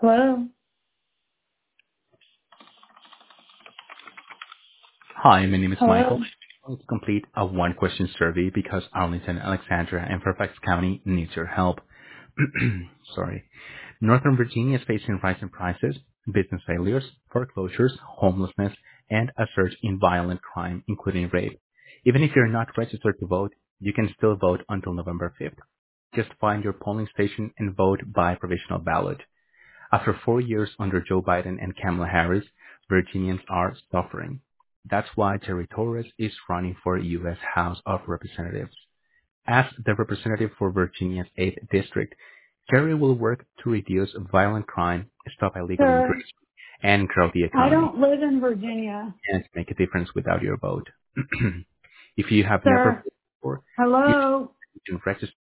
Hello? Hi, my name is Hello? Michael. Let's complete a one-question survey because Arlington, Alexandria, and Fairfax County needs your help. Sorry. Northern Virginia is facing rising prices, business failures, foreclosures, homelessness, and a surge in violent crime, including rape. Even if you're not registered to vote, you can still vote until November 5th. Just find your polling station and vote by provisional ballot. After 4 years under Joe Biden and Kamala Harris, Virginians are suffering. That's why Jerry Torres is running for U.S. House of Representatives. As the representative for Virginia's 8th district, Jerry will work to reduce violent crime, stop illegal Sir, immigration, and grow the I economy, don't live in Virginia. and make a difference without your vote. If you have never Sir, voted before, you hello? can register